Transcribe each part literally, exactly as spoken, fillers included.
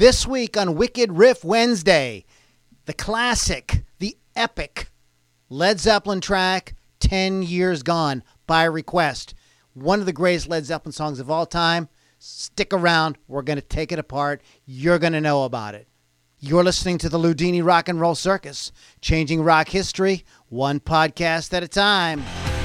This week on Wicked Riff Wednesday, the classic, the epic Led Zeppelin track, ten years Gone, by request. One of the greatest Led Zeppelin songs of all time. Stick around. We're going to take it apart. You're going to know about it. You're listening to the Loudini Rock and Roll Circus, changing rock history, one podcast at a time.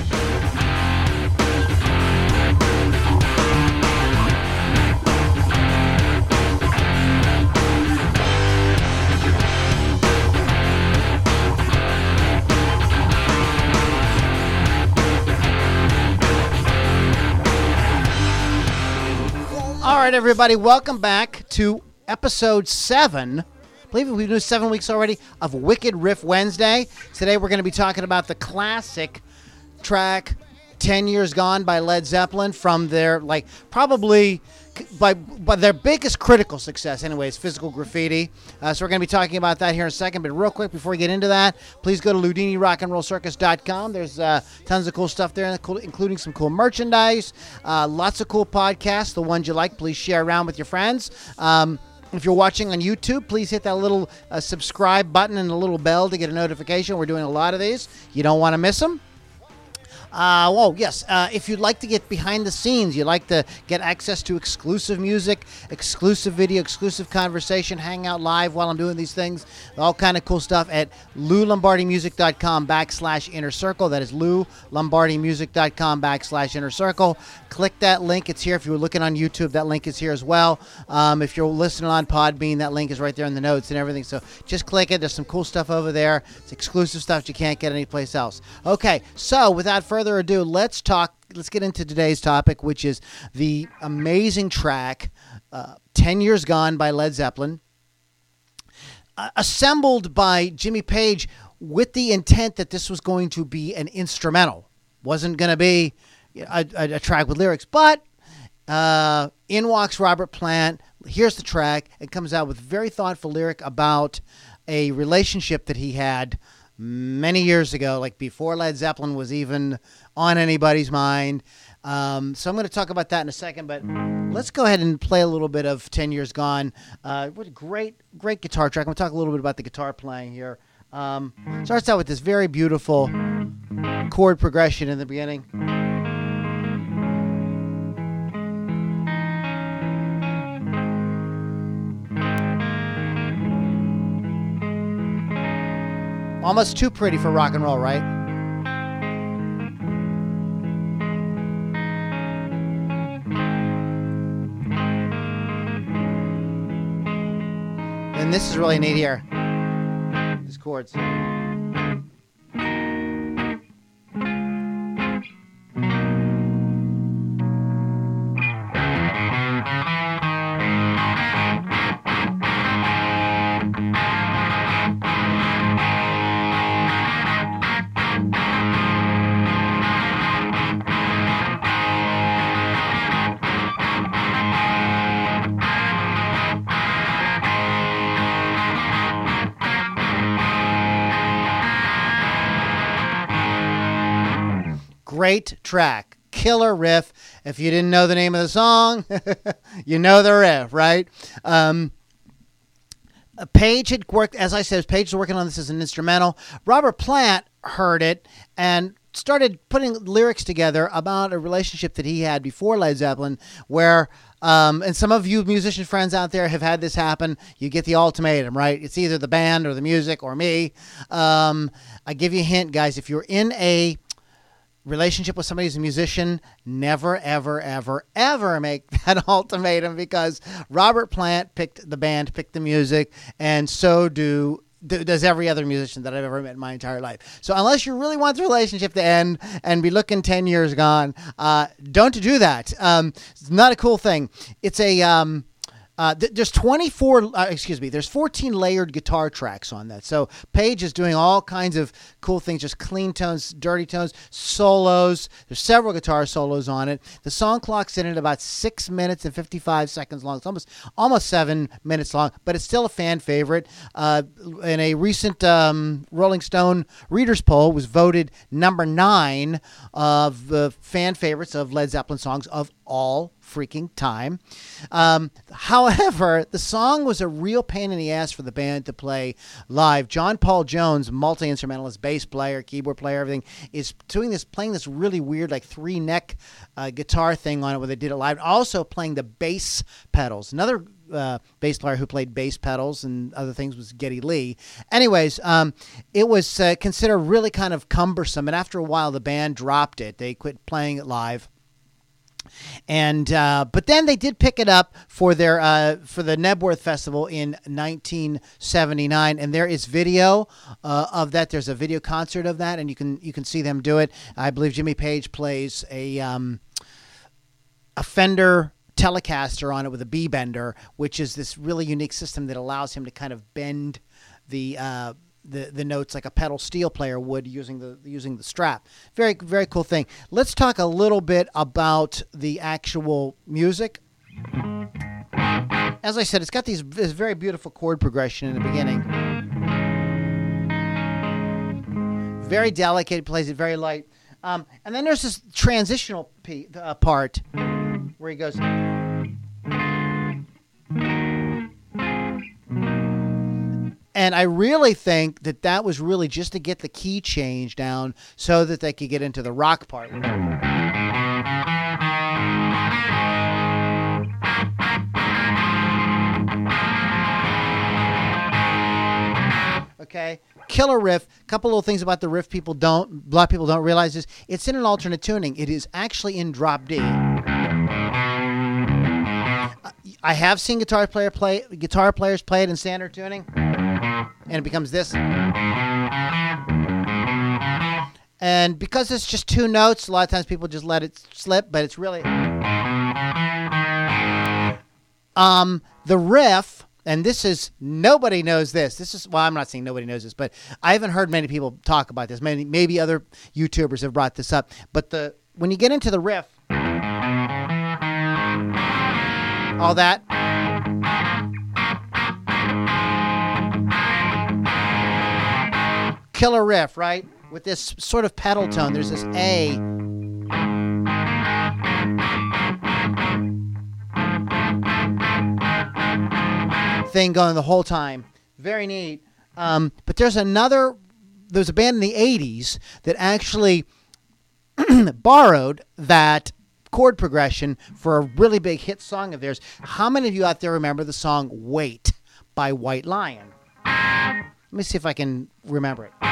All right, everybody, welcome back to episode seven. I believe we've been doing seven weeks already of Wicked Riff Wednesday. Today we're going to be talking about the classic track ten years Gone by Led Zeppelin from their, like, probably by, by their biggest critical success anyways, Physical Graffiti. Uh, so we're going to be talking about that here in a second. But real quick, before we get into that, please go to Loudini Rock and Roll Circus dot com. There's uh, tons of cool stuff there, including some cool merchandise, uh, lots of cool podcasts. The ones you like, please share around with your friends. Um, If you're watching on YouTube, please hit that little uh, subscribe button and the little bell to get a notification. We're doing a lot of these. You don't want to miss them. Uh, oh, yes. Uh, if you'd like to get behind the scenes, you'd like to get access to exclusive music, exclusive video, exclusive conversation, hang out live while I'm doing these things, all kind of cool stuff at lou lombardi music dot com backslash inner circle. That is lou lombardi music dot com backslash inner circle. Click that link. It's here. If you were looking on YouTube, that link is here as well. Um, if you're listening on Podbean, that link is right there in the notes and everything. So just click it. There's some cool stuff over there. It's exclusive stuff you can't get anyplace else. Okay, so without further Further ado, let's talk. Let's get into today's topic, which is the amazing track uh, ten years Gone by Led Zeppelin, uh, assembled by Jimmy Page with the intent that this was going to be an instrumental. Wasn't going to be a, a, a track with lyrics, but uh, in walks Robert Plant. Here's the track. It comes out with a very thoughtful lyric about a relationship that he had many years ago, like before Led Zeppelin was even on anybody's mind. Um, so I'm going to talk about that in a second, but let's go ahead and play a little bit of ten years Gone. Uh, what a great, great guitar track. I'm going to talk a little bit about the guitar playing here. Um, starts out with this very beautiful chord progression in the beginning. Almost too pretty for rock and roll, right? And this is really neat here. These chords. Great track, killer riff. If you didn't know the name of the song, you know the riff, right? Um, Page had worked, as I said, Page was working on this as an instrumental. Robert Plant heard it and started putting lyrics together about a relationship that he had before Led Zeppelin, where, um, and some of you musician friends out there have had this happen. You get the ultimatum, right? It's either the band or the music or me. Um, I give you a hint, guys. If you're in a relationship with somebody who's a musician, never, ever, ever, ever make that ultimatum, because Robert Plant picked the band, picked the music, and so do does every other musician that I've ever met in my entire life. So unless you really want the relationship to end and be looking ten years gone, uh, don't do that. Um, it's not a cool thing. It's a... Um, Uh, th- there's twenty-four, uh, excuse me, there's fourteen layered guitar tracks on that. So Page is doing all kinds of cool things, just clean tones, dirty tones, solos. There's several guitar solos on it. The song clock's in at about six minutes and fifty-five seconds long. It's almost almost seven minutes long, but it's still a fan favorite. Uh, in a recent um, Rolling Stone readers poll, was voted number nine of the fan favorites of Led Zeppelin songs of all freaking time. Um, however, the song was a real pain in the ass for the band to play live. John Paul Jones, multi-instrumentalist, bass player, keyboard player, everything, is doing this, playing this really weird like three neck uh, guitar thing on it where they did it live. Also playing the bass pedals. Another uh, bass player who played bass pedals and other things was Geddy Lee. Anyways, um, it was uh, considered really kind of cumbersome, and after a while the band dropped it. They quit playing it live. And uh, but then they did pick it up for their uh, for the Nebworth Festival in nineteen seventy-nine, and there is video uh, of that. There's a video concert of that, and you can you can see them do it. I believe Jimmy Page plays a um, a Fender Telecaster on it with a B-bender, which is this really unique system that allows him to kind of bend the uh, the the notes like a pedal steel player would using the using the strap. Very very cool thing. Let's talk a little bit about the actual music. As I said, it's got these this very beautiful chord progression in the beginning. Very delicate, it plays it very light. Um, and then there's this transitional p- uh, part where he goes. And I really think that that was really just to get the key change down so that they could get into the rock part. Okay, killer riff. A couple little things about the riff people don't, a lot of people don't realize this. It's in an alternate tuning. It is actually in drop D. I have seen guitar player play guitar players play it in standard tuning, and it becomes this. And because it's just two notes, a lot of times people just let it slip, but it's really um the riff. And this is, nobody knows this. This is, well, I'm not saying nobody knows this, but I haven't heard many people talk about this. Maybe, maybe other YouTubers have brought this up. But the when you get into the riff, all that, killer riff, right? With this sort of pedal tone, there's this A. thing going the whole time. Very neat. Um, but there's another, there's a band in the eighties that actually borrowed that chord progression for a really big hit song of theirs. How many of you out there remember the song Wait by White Lion? Let me see if I can remember it.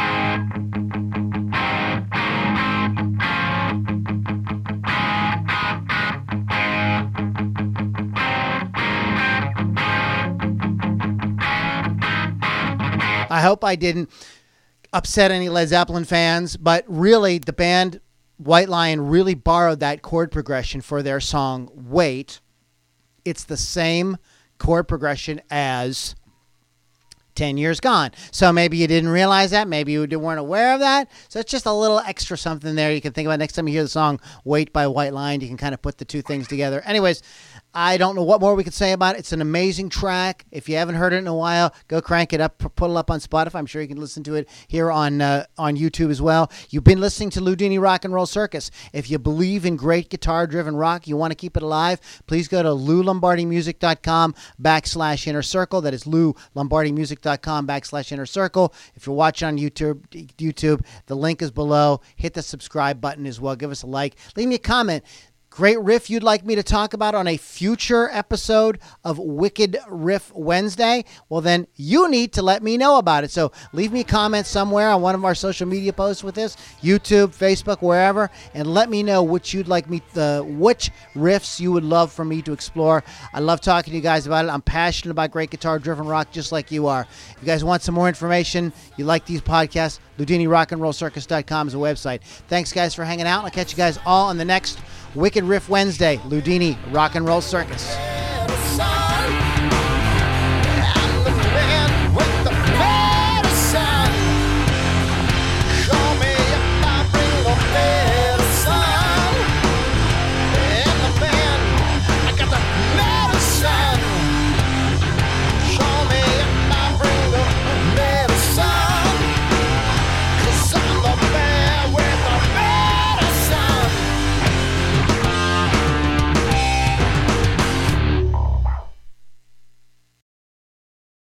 I hope I didn't upset any Led Zeppelin fans, but really the band White Lion really borrowed that chord progression for their song Wait. It's the same chord progression as ten years Gone. So maybe you didn't realize that. Maybe you weren't aware of that. So it's just a little extra something there you can think about next time you hear the song Wait by White Lion. You can kind of put the two things together. Anyways, I don't know what more we could say about it. It's an amazing track. If you haven't heard it in a while, go crank it up, put it up on Spotify. I'm sure you can listen to it here on uh, on YouTube as well. You've been listening to Loudini Rock and Roll Circus. If you believe in great guitar-driven rock, you want to keep it alive, please go to lou lombardi music dot com backslash inner circle. That is lou lombardi music dot com backslash inner circle. If you're watching on YouTube, YouTube, the link is below. Hit the subscribe button as well. Give us a like. Leave me a comment. Great riff you'd like me to talk about on a future episode of Wicked Riff Wednesday? Well, then you need to let me know about it. So leave me a comment somewhere on one of our social media posts with this, YouTube, Facebook, wherever, and let me know which you'd like me, the which riffs you would love for me to explore. I love talking to you guys about it. I'm passionate about great guitar-driven rock just like you are. If you guys want some more information, you like these podcasts, Loudini Rock and Roll Circus dot com is a website. Thanks, guys, for hanging out. I'll catch you guys all on the next Wicked Riff Wednesday, Loudini Rock and Roll Circus.